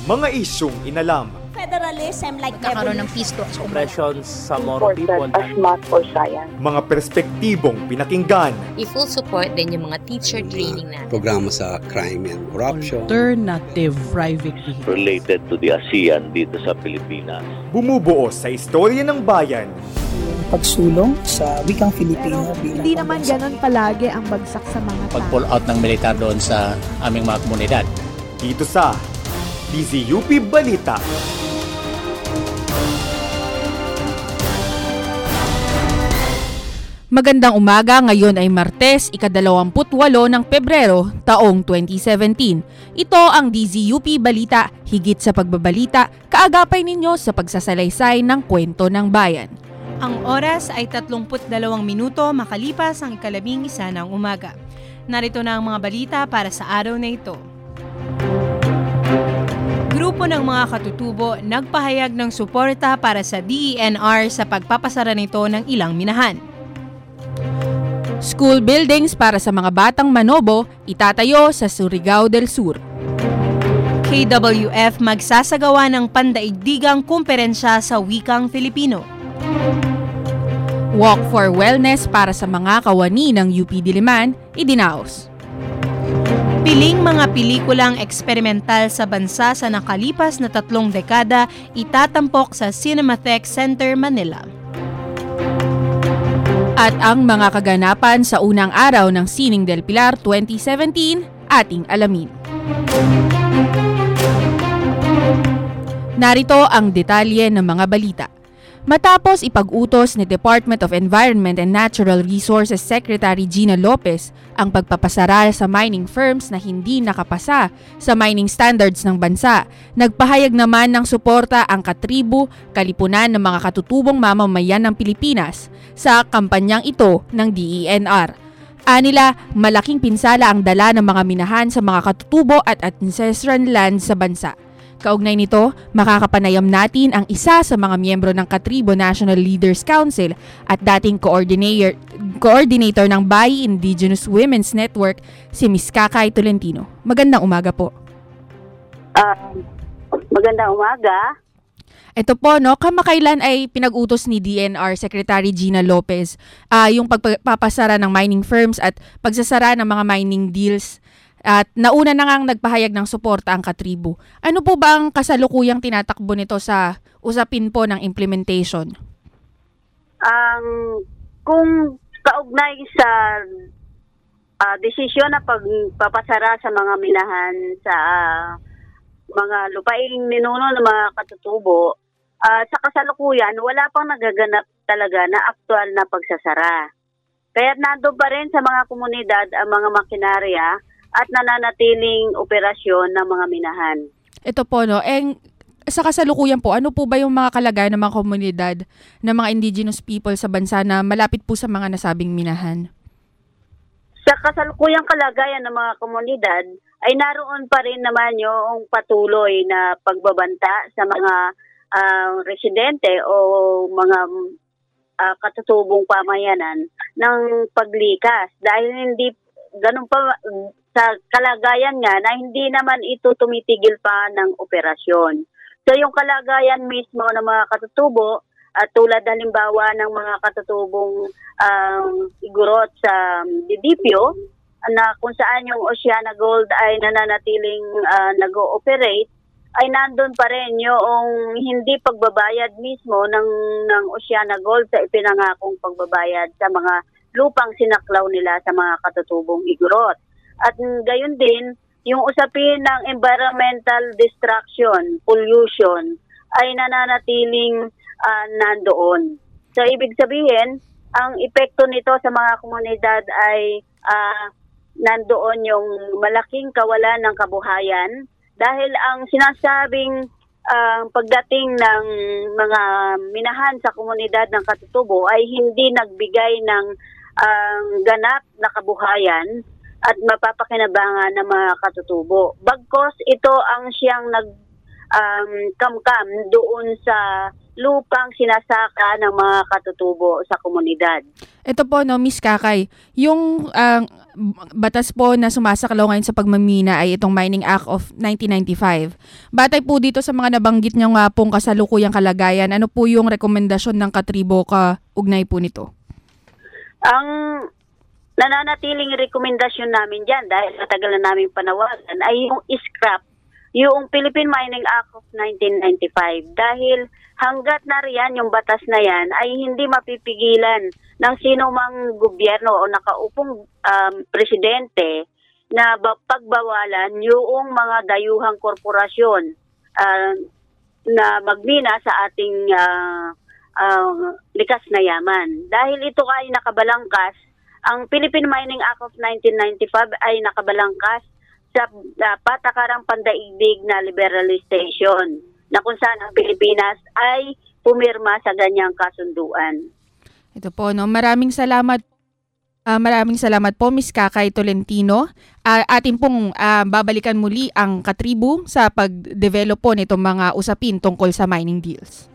Mga isyung inalam. Federalism like magkakaroon ng peace talks. Oppressions sa Moro people. As math or science. Mga perspektibong pinakinggan. I-full support din yung mga teacher training natin. Programa sa crime and corruption. Alternative private vehicle. Related to the ASEAN dito sa Pilipinas. Bumubuo sa istorya ng bayan. Pagsulong sa wikang Filipino. Hindi naman ganun palagi ang bagsak sa mga tao. Pag-pull out ng militar doon sa aming mga komunidad. Dito sa DZUP Balita. Magandang umaga, ngayon ay Martes, ika-28 ng Pebrero, taong 2017. Ito ang DZUP Balita, higit sa pagbabalita, kaagapay ninyo sa pagsasalaysay ng kwento ng bayan. Ang oras ay 32 minuto makalipas ang ika-11 ng umaga. Narito na ang mga balita para sa araw na ito. Grupo ng mga katutubo nagpahayag ng suporta para sa DENR sa pagpapasara nito ng ilang minahan. School buildings para sa mga batang manobo itatayo sa Surigao del Sur. KWF magsasagawa ng pandaigdigang kumperensya sa wikang Filipino. Walk for Wellness para sa mga kawani ng UP Diliman, idinaos. Piling mga pelikulang eksperimental sa bansa sa nakalipas na 3 dekada itatampok sa Cinematheque Center, Manila. At ang mga kaganapan sa unang araw ng Sining del Pilar 2017, ating alamin. Narito ang detalye ng mga balita. Matapos ipag-utos ni Department of Environment and Natural Resources Secretary Gina Lopez ang pagpapasara sa mining firms na hindi nakapasa sa mining standards ng bansa, nagpahayag naman ng suporta ang katribo, kalipunan ng mga katutubong mamamayan ng Pilipinas sa kampanyang ito ng DENR. Anila, malaking pinsala ang dala ng mga minahan sa mga katutubo at ancestral land sa bansa. Kaugnay nito, makakapanayam natin ang isa sa mga miyembro ng Katribo National Leaders Council at dating coordinator ng Bayi Indigenous Women's Network, si Ms. Kakay Tolentino. Magandang umaga po. Magandang umaga. Ito po, kamakailan ay pinag-utos ni DENR Secretary Gina Lopez yung pagpapasara ng mining firms at pagsasara ng mga mining deals. At nauna na ngang nagpahayag ng suporta ang katribo. Ano po ba ang kasalukuyang tinatakbo nito sa usapin po ng implementation? Kung kaugnay sa desisyon na pagpapasara sa mga minahan sa mga lupaing ninuno ng mga katutubo, sa kasalukuyan, wala pang nagaganap talaga na aktual na pagsasara. Kaya nandoon pa rin sa mga komunidad ang mga makinarya at nananatiling operasyon ng mga minahan. Ito po, sa kasalukuyan po, ano po ba yung mga kalagayan ng mga komunidad ng mga indigenous people sa bansa na malapit po sa mga nasabing minahan? Sa kasalukuyang kalagayan ng mga komunidad, ay naroon pa rin naman yung patuloy na pagbabanta sa mga residente o mga katutubong pamayanan ng paglikas. Dahil hindi ganun pa sa kalagayan nga na hindi naman ito tumitigil pa ng operasyon. So yung kalagayan mismo ng mga katutubo at tulad halimbawa ng mga katutubong igorot sa Didipio na kung saan yung Oceana Gold ay nananatiling nag-ooperate, ay nandun pa rin yung hindi pagbabayad mismo ng Oceana Gold sa ipinangakong pagbabayad sa mga lupang sinaklaw nila sa mga katutubong igorot. At gayon din, yung usapin ng environmental destruction, pollution, ay nananatiling nandoon. So, ibig sabihin, ang epekto nito sa mga komunidad ay nandoon yung malaking kawalan ng kabuhayan dahil ang sinasabing pagdating ng mga minahan sa komunidad ng katutubo ay hindi nagbigay ng ganap na kabuhayan at mapapakinabangan ng mga katutubo. Bagkos ito ang siyang kamkam doon sa lupang sinasaka ng mga katutubo sa komunidad. Ito po, no, Miss Kakay, yung batas po na sumasaklaw ngayon sa pagmamina ay itong Mining Act of 1995. Batay po dito sa mga nabanggit niyo nga pong kasalukuyang kalagayan, ano po yung rekomendasyon ng katribo kaugnay po nito? Ang nananatiling rekomendasyon namin dyan, dahil matagal na namin panawagan, ay yung scrap yung Philippine Mining Act of 1995. Dahil hanggat nariyan yung batas na yan, ay hindi mapipigilan ng sino mang gobyerno o nakaupong presidente na pagbawalan yung mga dayuhang korporasyon na magmina sa ating likas na yaman. Dahil ito ay nakabalangkas, ang Philippine Mining Act of 1995 ay nakabalangkas sa patakarang pandaigdig na liberalization na kung saan ang Pilipinas ay pumirma sa ganyang kasunduan. Ito po, no, maraming salamat po, Miss Kakay Tolentino. Atin pong babalikan muli ang katribo sa pag-develop po nitong mga usapin tungkol sa mining deals.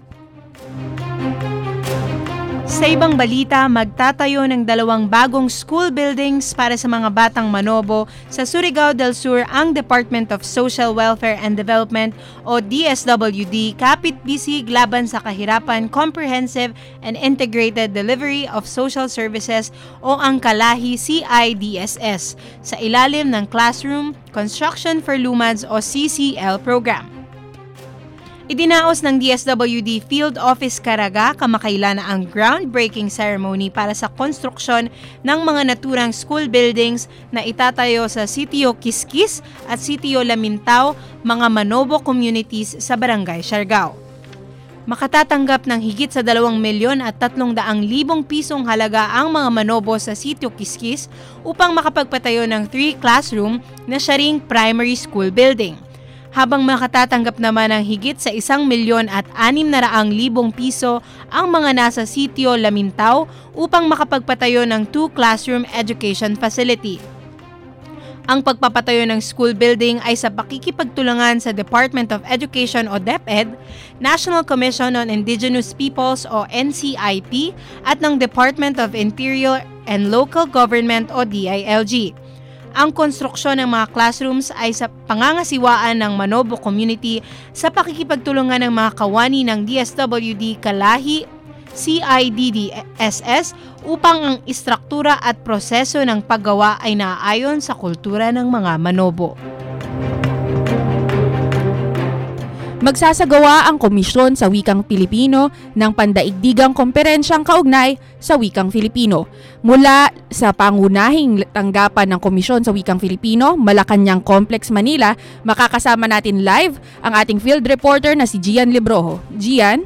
Sa ibang balita, magtatayo ng 2 bagong school buildings para sa mga batang Manobo sa Surigao del Sur ang Department of Social Welfare and Development o DSWD kapit-bisig laban sa kahirapan, comprehensive and integrated delivery of social services o ang Kalahi CIDSS sa ilalim ng Classroom Construction for Lumads o CCL program. Idinaos ng DSWD Field Office Caraga kamakailan ang groundbreaking ceremony para sa konstruksyon ng mga naturang school buildings na itatayo sa Sitio Kiskis at Sitio Lamintao, mga Manobo communities sa Barangay Siargao. Makatatanggap ng higit sa 2,300,000 pisong halaga ang mga Manobo sa Sitio Kiskis upang makapagpatayo ng 3 classroom na siya ring primary school building. Habang makatatanggap naman ng higit sa 1,600,000 piso ang mga nasa Sitio Lamintao upang makapagpatayo ng 2 classroom education facility. Ang pagpapatayo ng school building ay sa pakikipagtulungan sa Department of Education o DepEd, National Commission on Indigenous Peoples o NCIP at ng Department of Interior and Local Government o DILG. Ang konstruksyon ng mga classrooms ay sa pangangasiwaan ng Manobo community sa pakikipagtulungan ng mga kawani ng DSWD Kalahi CIDDSS upang ang istruktura at proseso ng paggawa ay naaayon sa kultura ng mga Manobo. Magsasagawa ang Komisyon sa Wikang Pilipino ng pandaigdigang komperensyang kaugnay sa Wikang Filipino. Mula sa pangunahing tanggapan ng Komisyon sa Wikang Filipino, Malacanang Complex, Manila, makakasama natin live ang ating field reporter na si Gian Libroho. Gian?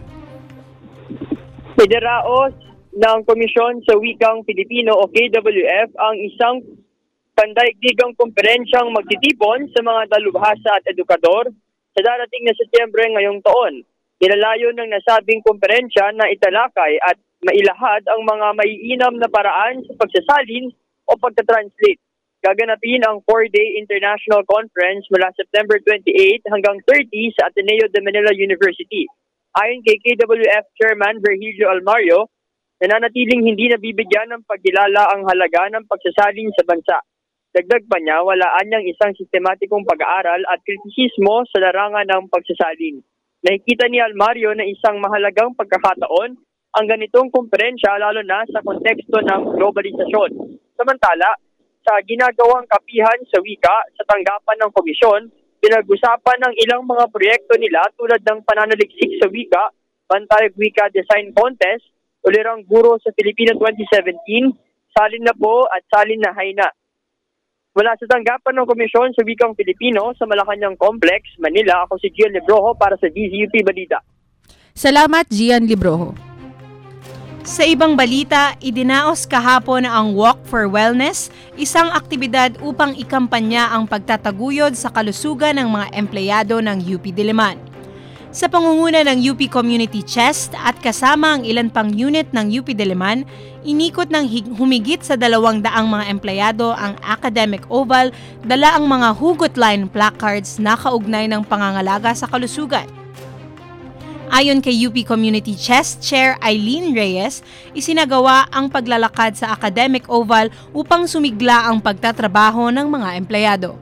Idaraos ng Komisyon sa Wikang Filipino o KWF ang isang pandaigdigang komperensyang magtitipon sa mga dalubhasa at edukador sa darating na Setyembre ngayong taon. Inalayo ng nasabing komperensya na italakay at mailahad ang mga maiinam na paraan sa pagsasalin o pagtatranslate. Gaganapin ang 4-day international conference mula September 28 hanggang 30 sa Ateneo de Manila University. Ayon kay KWF Chairman Virgilio Almario, nananatiling hindi nabibigyan ng pagkilala ang halaga ng pagsasalin sa bansa. Dagdag pa niya, walaan niyang isang sistematikong pag-aaral at kritisismo sa larangan ng pagsasalin. Nakikita ni Almario na isang mahalagang pagkakataon ang ganitong komperensya lalo na sa konteksto ng globalisasyon. Samantala, sa ginagawang kapihan sa wika sa tanggapan ng komisyon, pinag-usapan ng ilang mga proyekto nila tulad ng pananaliksik sa wika, Bantayog Wika Design Contest, Ulirang Guro sa Filipino 2017, Salin na Po at Salin na Hayna. Mula sa tanggapan ng Komisyon sa Wikang Pilipino sa Malacanang Complex, Manila, ako si Gian Libroho para sa DZUP Balita. Salamat, Gian Libroho. Sa ibang balita, idinaos kahapon ang Walk for Wellness, isang aktibidad upang ikampanya ang pagtataguyod sa kalusugan ng mga empleyado ng UP Diliman. Sa pangunguna ng UP Community Chest at kasama ang ilan pang unit ng UP Diliman, inikot ng humigit sa 200 mga empleyado ang Academic Oval, dala ang mga hugot line placards na kaugnay ng pangangalaga sa kalusugan. Ayon kay UP Community Chess Chair Eileen Reyes, isinagawa ang paglalakad sa Academic Oval upang sumigla ang pagtatrabaho ng mga empleyado.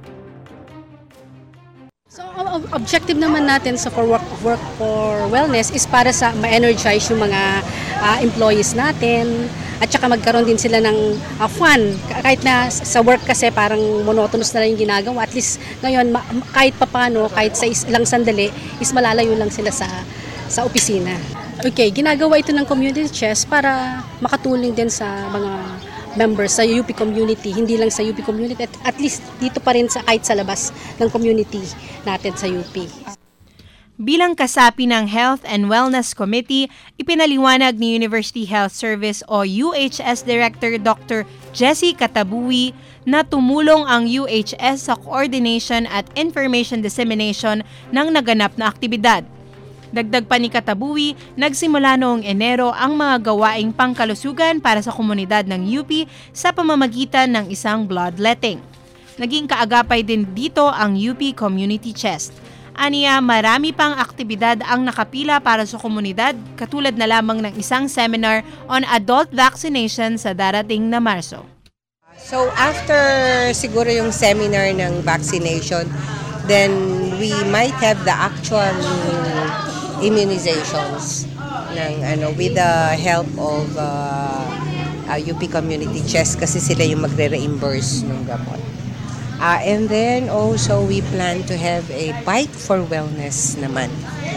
So, objective naman natin sa work for wellness is para sa ma-energize yung mga employees natin at saka magkaroon din sila ng fun. Kahit na sa work kasi parang monotonous na lang yung ginagawa. At least ngayon, kahit papano, kahit sa ilang sandali, is malalayo lang sila sa opisina. Okay, ginagawa ito ng community chess para makatulong din sa mga members sa UP community, hindi lang sa UP community, at least dito pa rin kahit sa labas ng community natin sa UP. Bilang kasapi ng Health and Wellness Committee, ipinaliwanag ni University Health Service o UHS Director Dr. Jessie Katabuwi na tumulong ang UHS sa coordination at information dissemination ng naganap na aktibidad. Dagdag pa ni Katabuwi, nagsimula noong Enero ang mga gawaing pangkalusugan para sa komunidad ng UP sa pamamagitan ng isang bloodletting. Naging kaagapay din dito ang UP Community Chest. Aniya, marami pang aktibidad ang nakapila para sa komunidad, katulad na lamang ng isang seminar on adult vaccination sa darating na Marso. So after siguro yung seminar ng vaccination, then we might have the actual immunizations with the help of UP Community Chest kasi sila yung magre-reimburse ng gamot. And then also we plan to have a bike for wellness naman.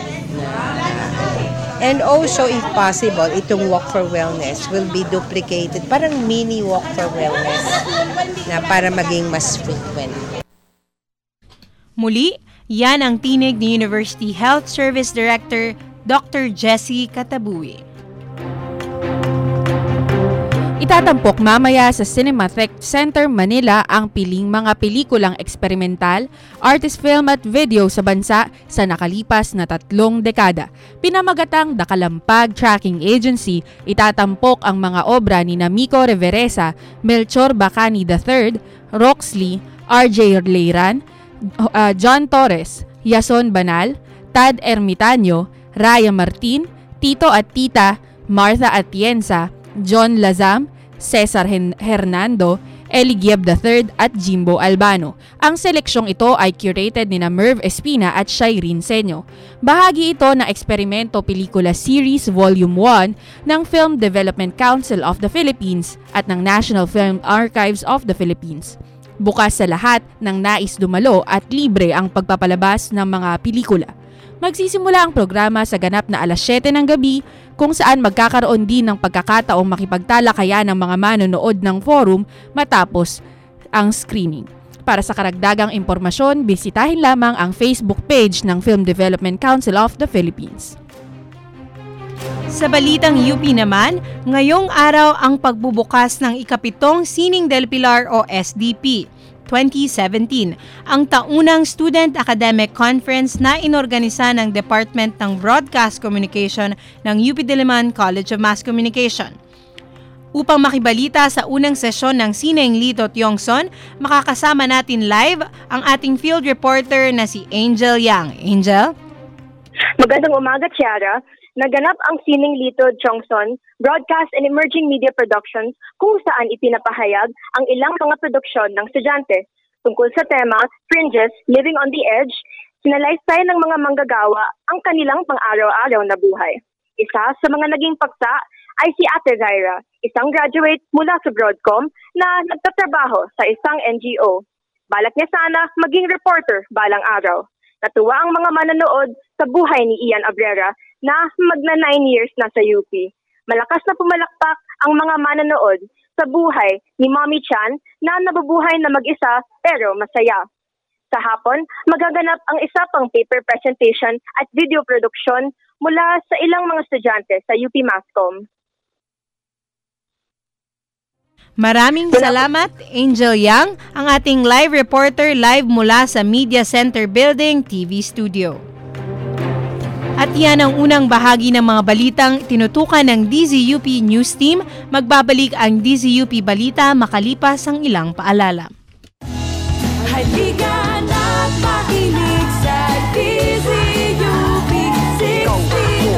And also if possible, itong walk for wellness will be duplicated, parang mini walk for wellness na para maging mas frequent. Muli, yan ang tinig ni University Health Service Director Dr. Jessie Katabuwi. Itatampok mamaya sa Cinematheque Center Manila ang piling mga pelikulang eksperimental, artist film at video sa bansa sa nakalipas na 3 dekada. Pinamagatang Dakalampag Tracking Agency, itatampok ang mga obra ni Miko Reveresa, Melchor Bacani III, Roxley, RJ Leiran, John Torres, Yason Banal, Tad Ermitanyo, Raya Martin, Tito at Tita, Martha Atienza, John Lazam, Cesar Hernando, Eligieb III at Jimbo Albano. Ang seleksyong ito ay curated ni Merv Espina at Shireen Senyo. Bahagi ito ng Eksperimento Pelikula Series Volume 1 ng Film Development Council of the Philippines at ng National Film Archives of the Philippines. Bukas sa lahat ng nais dumalo at libre ang pagpapalabas ng mga pelikula. Magsisimula ang programa sa ganap na alas 7 ng gabi kung saan magkakaroon din ng pagkakataong makipagtalakayan ng mga manonood ng forum matapos ang screening. Para sa karagdagang impormasyon, bisitahin lamang ang Facebook page ng Film Development Council of the Philippines. Sa balitang UP naman, ngayong araw ang pagbubukas ng ika-7 Sining del Pilar o SDP 2017, ang taunang Student Academic Conference na inorganisa ng Department ng Broadcast Communication ng UP Diliman College of Mass Communication. Upang makibalita sa unang sesyon ng Sining Lito Tiongson, makakasama natin live ang ating field reporter na si Angel Yang. Angel? Magandang umaga, Tiara. Naganap ang Sining Lito Tiongson Broadcast and Emerging Media Productions kung saan ipinapahayag ang ilang mga produksyon ng estudyante tungkol sa tema Fringes, Living on the Edge. Sinalaysay ng mga manggagawa ang kanilang pang-araw-araw na buhay. Isa sa mga naging paksa ay si Ate Zaira, isang graduate mula sa Broadcom na nagtatrabaho sa isang NGO. Balak niya sana maging reporter balang araw. Natuwa ang mga manonood sa buhay ni Ian Abrera na magna 9 years na sa UP. Malakas na pumalakpak ang mga manonood sa buhay ni Mommy Chan na nabubuhay na mag-isa pero masaya. Sa hapon, magaganap ang isa pang paper presentation at video production mula sa ilang mga estudyante sa UP Mascom. Maraming salamat, Angel Yang, ang ating live reporter live mula sa Media Center Building TV Studio. At yan ang unang bahagi ng mga balitang tinutukan ng DZUP News Team. Magbabalik ang DZUP Balita makalipas ang ilang paalala. Halika na't makinig sa DZUP 60.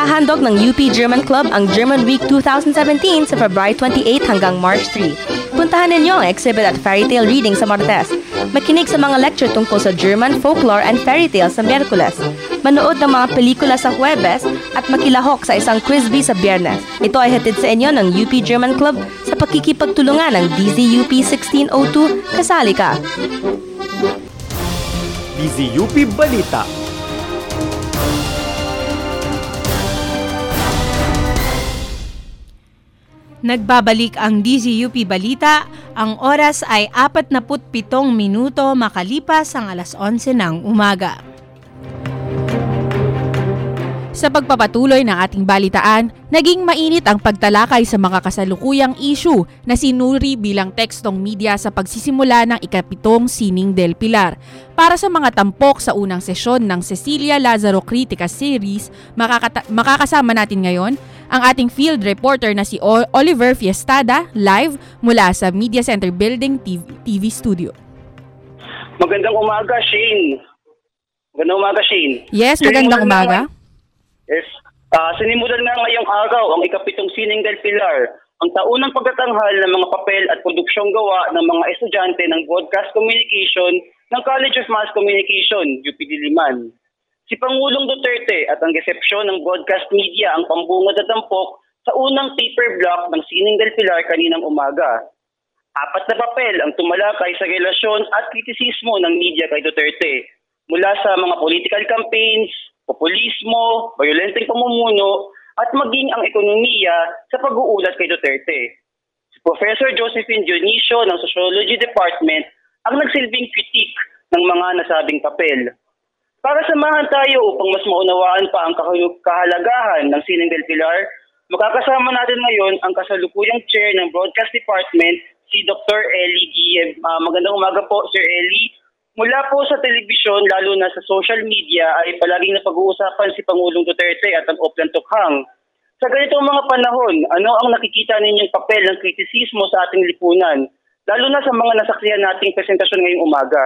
Maghahandog ng UP German Club ang German Week 2017 sa February 28 hanggang March 3. Puntahan ninyo ang exhibit at fairy tale reading sa Martes. Makinig sa mga lecture tungkol sa German folklore and fairy tales sa Miyerkules. Manood ng mga pelikula sa Huwebes at makilahok sa isang quiz bee sa Biyernes. Ito ay hatid sa inyo ng UP German Club sa pakikipagtulungan ng DZUP 1602. Kasali ka! DZUP Balita. Nagbabalik ang DZUP Balita. Ang oras ay 47 minuto makalipas ang alas 11 ng umaga. Sa pagpapatuloy ng ating balitaan, naging mainit ang pagtalakay sa mga kasalukuyang issue na sinuri bilang tekstong media sa pagsisimula ng ika-7 Sining del Pilar. Para sa mga tampok sa unang sesyon ng Cecilia Lazaro Critica Series, makakasama natin ngayon ang ating field reporter na si Oliver Fiestada, live mula sa Media Center Building TV Studio. Magandang umaga, Shane. Magandang umaga, Shane. Yes, magandang umaga. Yes. Sinimulan na ngayong araw ang ika-7 Sining del Pilar, ang taunang pagtatanghal ng mga papel at produksyong gawa ng mga estudyante ng Broadcast Communication ng College of Mass Communication, UP Diliman. Si Pangulong Duterte at ang resepsyon ng broadcast media ang pambungad at tampok sa unang paper block ng Sining del Pilar kaninang umaga. 4 na papel ang tumalakay sa relasyon at kritisismo ng media kay Duterte, mula sa mga political campaigns, populismo, bayolenteng pamumuno, at maging ang ekonomiya sa pag-uulat kay Duterte. Si Professor Josephine Dionisio ng Sociology Department ang nagsilbing kritik ng mga nasabing papel. Para samahan tayo upang mas maunawaan pa ang kahalagahan ng Sining del Pilar, makakasama natin ngayon ang kasalukuyang chair ng Broadcast Department, si Dr. Ellie Guiem. Magandang umaga po, Sir Ellie. Mula po sa telebisyon, lalo na sa social media, ay palaging napag-uusapan si Pangulong Duterte at ang Oplan Tukhang. Sa ganitong mga panahon, ano ang nakikita ninyong papel ng kritisismo sa ating lipunan, lalo na sa mga nasaksihan nating presentasyon ngayong umaga?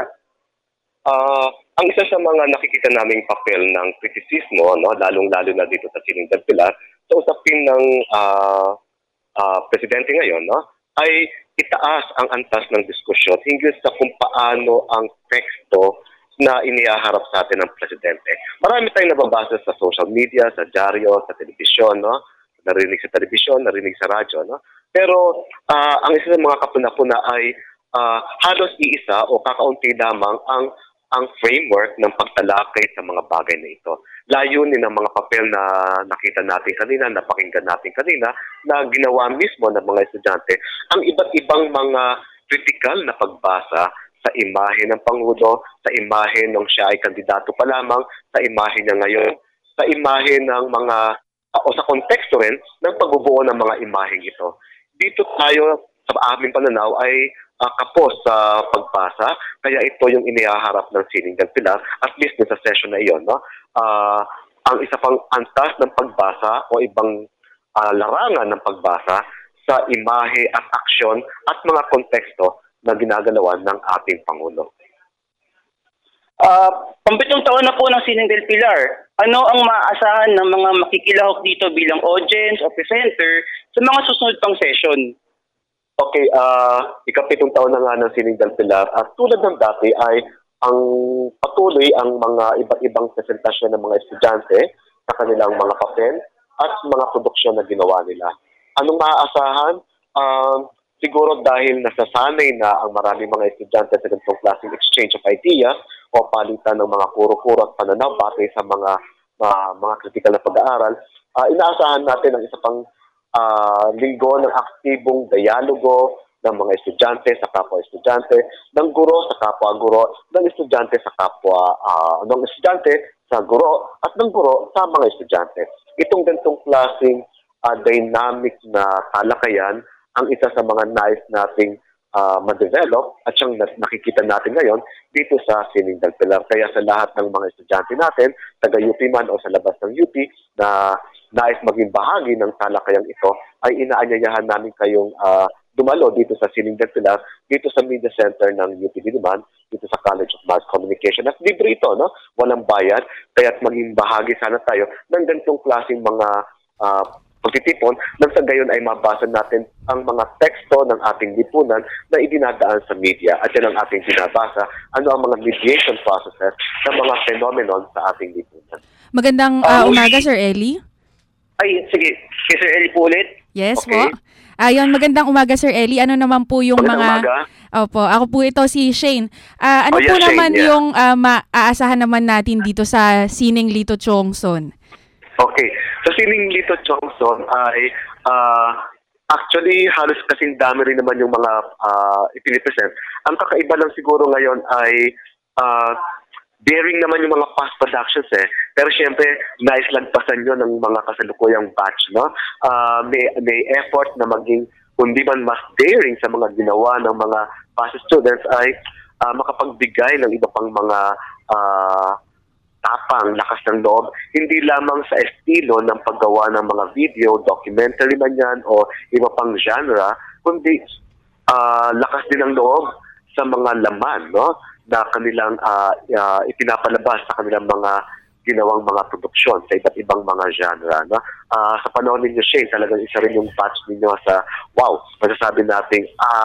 Ang isa sa mga nakikita naming papel ng kritisismo, lalong-lalo na dito sa Sining del Pilar, sa usapin ng presidente ngayon, ay itaas ang antas ng diskusyon hinggil sa kung paano ang teksto na inihaharap sa atin ng presidente. Marami tayong nababasa sa social media, sa dyaryo, sa telebisyon, narinig sa telebisyon, narinig sa radyo. Pero ang isa sa mga kapuna-puna ay halos iisa o kakaunti lamang ang framework ng pagtalakay sa mga bagay na ito. Layunin ng mga papel na nakita natin kanina, napakinggan natin kanina, na ginawa mismo ng mga estudyante, ang iba't ibang mga critical na pagbasa sa imahe ng Pangulo, sa imahe nung siya ay kandidato pa lamang, sa imahe niya ngayon, sa imahe ng mga, o sa konteksto rin ng pagbubuo ng mga imaheng ito. Dito tayo, sa aming pananaw, ay kapos sa pagbasa, kaya ito yung inihaharap ng Sining del Pilar, at least sa session na iyon. Ang isa pang antas ng pagbasa o ibang larangan ng pagbasa sa imahe at aksyon at mga konteksto na ginagalawan ng ating Pangulo. Pampitong taon na po ng Sining del Pilar. Ano ang maaasahan ng mga makikilahok dito bilang audience o presenter sa mga susunod pang session? Okay, ika-7 taon na nga ng Sining del Pilar at tulad ng dati ay ang patuloy ang mga iba't ibang presentasyon ng mga estudyante sa kanilang mga papel at mga produksyon na ginawa nila. Anong maaasahan? Siguro dahil nasasanay na ang maraming mga estudyante sa ganitong klaseng exchange of ideas o palitan ng mga kuro-kuro at pananaw batay sa mga kritikal na pag-aaral, inaasahan natin ang isa pang linggo ng aktibong dialogo ng mga estudyante sa kapwa-estudyante, ng guro sa kapwa-guro, ng estudyante sa kapwa, ng estudyante sa guro, at ng guro sa mga estudyante. Itong ganitong klaseng dynamic na talakayan ang isa sa mga nais nating ma-develop at siyang nakikita natin ngayon dito sa Sining del Pilar. Kaya sa lahat ng mga estudyante natin, taga-UP man o sa labas ng UP, na nais maging bahagi ng talakayang ito, ay inaanyayahan namin kayong dumalo dito sa Sining del Pilar, dito sa Media Center ng UP Diliman, dito sa College of Mass Communication. At libre ito, no? Walang bayad, kaya't maging bahagi sana tayo ng ganitong klaseng mga pagtitipon nang sa gayon ay mabasa natin ang mga teksto ng ating lipunan na idinadaan sa media. At yan ang ating binabasa, ano ang mga mediation processes ng mga phenomenon sa ating lipunan. Magandang umaga, Sir Eli. Ay, sige. Si Sir Eli po ulit. Yes po. Ayun, magandang umaga, Sir Eli. Ano naman po yung magandang mga... Umaga. Opo, ako po ito si Shane. Ano po Shane, naman yung maaasahan naman natin dito sa Sining Lito Chongson? Okay. Sa Sining Lito Chongson ay actually halos kasing dami rin naman yung mga ipinipresent. Ang kakaiba lang siguro ngayon ay bearing naman yung mga past productions Pero syempre, naislagpasan yun ng mga kasalukuyang batch, no? May effort na maging kundi man mas daring sa mga ginawa ng mga past students ay makapagbigay ng iba pang mga tapang, lakas ng loob, hindi lamang sa estilo ng paggawa ng mga video, documentary man yan, o iba pang genre, kundi lakas din ng loob sa mga laman, no? Na kanilang ipinapalabas sa kanilang mga ginawang mga produksyon sa iba't ibang mga genre. No? Sa panahon ninyo, Shane, talagang isa rin yung batch ninyo sa, masasabi natin,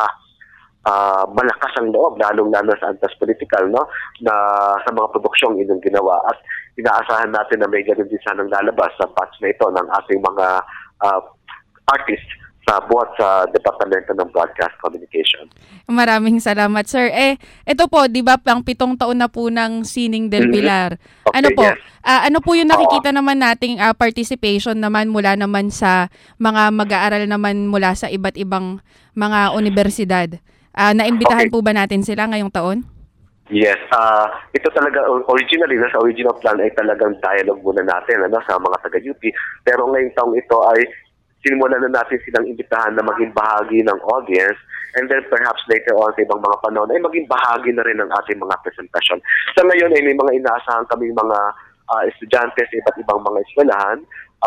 malakas ang loob, lalong-lalo sa antas political, no? Na sa mga produksyong inyong ginawa. At inaasahan natin na may ganun din sanang lalabas sa batch na ito ng ating mga artists sa buhat sa Departamento ng Broadcast Communication. Maraming salamat, sir. Ito po, di ba, pang 7 taon na po ng Sining del Pilar. Okay, ano po yung nakikita naman nating participation naman mula naman sa mga mag-aaral naman mula sa iba't ibang mga universidad? Naimbitahan po ba natin sila ngayong taon? Yes. Ito talaga, originally, sa original plan ay talagang dialogue muna natin sa mga taga-UP. Pero ngayong taong ito ay sinimulan na natin silang imbitahan na maging bahagi ng audience, and then perhaps later on sa ibang mga panahon ay maging bahagi na rin ng ating mga presentasyon. Sa ngayon ay may mga inaasahan kaming mga estudyante sa iba't ibang mga eskwelahan.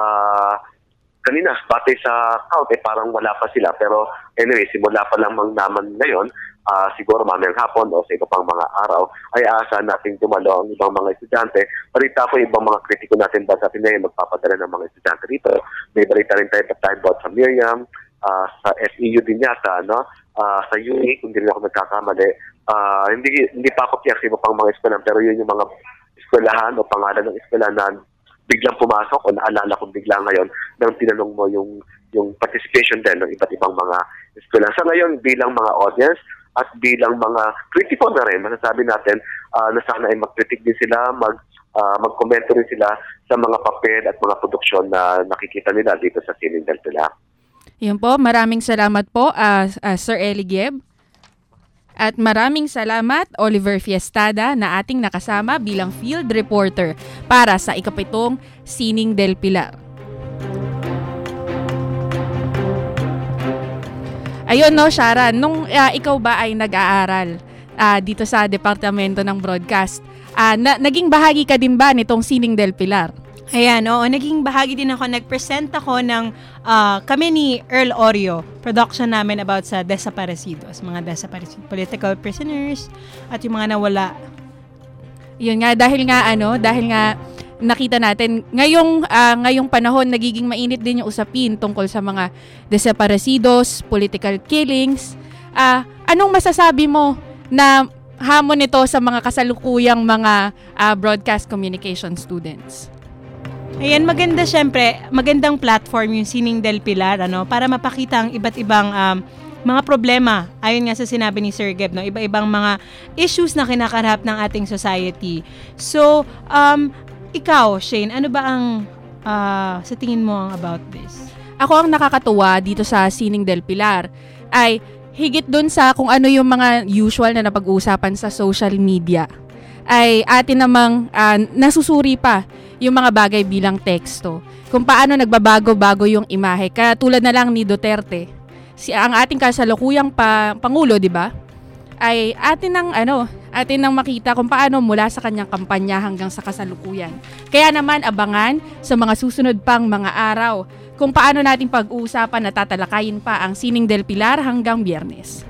Kanina, batay sa count, parang wala pa sila. Pero anyway, simula pa lang naman ngayon, siguro mamayang hapon o sa iba pang mga araw, ay aasahan natin dumalo ang ibang mga estudyante. Balita po ibang mga kritiko natin ba sa Ateneo magpapadala ng mga estudyante rito. May balita rin tayo about sa Miriam, sa FEU din yata, no? Sa UNI, kung hindi rin ako nagkakamali. Hindi pa ako tiyak sa iba pang mga eskwelahan, pero yun yung mga eskwelahan o pangalan ng eskwelahan na biglang pumasok o naalala kong bigla ngayon nang tinanong mo yung participation din ng iba't ibang mga eskwelahan. Sa ngayon, bilang mga audience, at bilang mga kritiko na rin, masasabi natin na sana ay mag-critic din sila, mag-komento rin sila sa mga papel at mga produksyon na nakikita nila dito sa Sining del Pilar. Yun po, maraming salamat po, Sir Eli Gieb. At maraming salamat, Oliver Fiestada, na ating nakasama bilang field reporter para sa ika-7 Sining del Pilar. Ayun no, Sharon, nung ikaw ba ay nag-aaral dito sa Departamento ng Broadcast, naging bahagi ka din ba nitong Sining del Pilar? Ayan, naging bahagi din ako. Nag-present ako ng kami ni Earl Oreo, production namin about sa desaparecidos, mga desaparecidos, political prisoners, at yung mga nawala. Yun nga, dahil nga nakita natin ngayong panahon nagiging mainit din yung usapin tungkol sa mga desaparecidos, political killings. Anong masasabi mo na hamon nito sa mga kasalukuyang mga broadcast communication students? Ayan, magandang platform yung Sining del Pilar para mapakita ang iba't ibang mga problema, ayon nga sa sinabi ni Sir Geb, iba-ibang mga issues na kinakarap ng ating society. So, ikaw, Shane, ano ba ang sa tingin mo about this? Ako ang nakakatuwa dito sa Sining del Pilar ay higit dun sa kung ano yung mga usual na napag-uusapan sa social media, ay atin namang nasusuri pa yung mga bagay bilang teksto. Kung paano nagbabago-bago yung imahe. Katulad na lang ni Duterte. Ang ating kasalukuyang Pangulo, di ba? Ay atin nang makita kung paano mula sa kanyang kampanya hanggang sa kasalukuyan. Kaya naman abangan sa mga susunod pang mga araw kung paano natin pag-uusapan at tatalakayin pa ang Sining del Pilar hanggang Biyernes.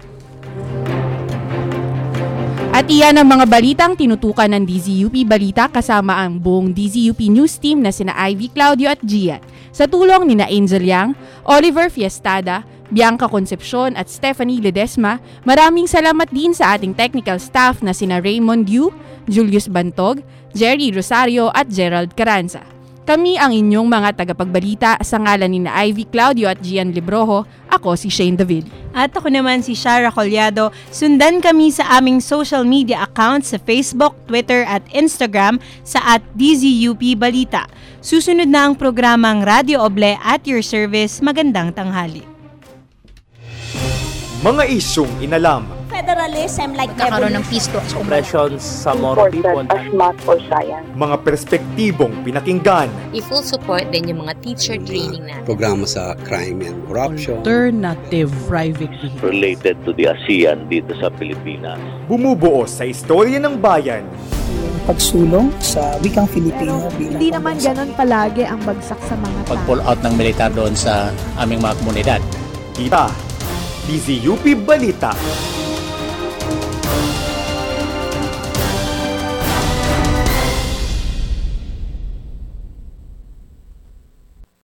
At iyan ang mga balitang tinutukan ng DZUP Balita kasama ang buong DZUP News Team na sina Ivy Claudio at Gian. Sa tulong ni Angel Yang, Oliver Fiestada, Bianca Concepcion at Stephanie Ledesma, maraming salamat din sa ating technical staff na sina Raymond Yu, Julius Bantog, Jerry Rosario at Gerald Carranza. Kami ang inyong mga tagapagbalita sa ngalan ni Ivy Claudio at Gian Librojo. Ako si Shane David. At ako naman si Shara Collado. Sundan kami sa aming social media accounts sa Facebook, Twitter at Instagram sa @DZUP Balita. Susunod na ang programang Radio Oble at your service. Magandang tanghali. Mga isyong inalam. Federalism like Nagkakaroon ng peace talks. Oppressions sa more people. As math or science. Mga perspektibong pinakinggan. I-full support din yung mga teacher training natin. Programa sa crime and corruption. Alternative private vehicle. Related to the ASEAN dito sa Pilipinas. Bumubuo sa istorya ng bayan. Pagsulong sa wikang Filipino bilang Hindi naman ganon palagi ang bagsak sa mga Pag-pull out ng militar doon sa aming mga komunidad. Kita, DZUP Balita.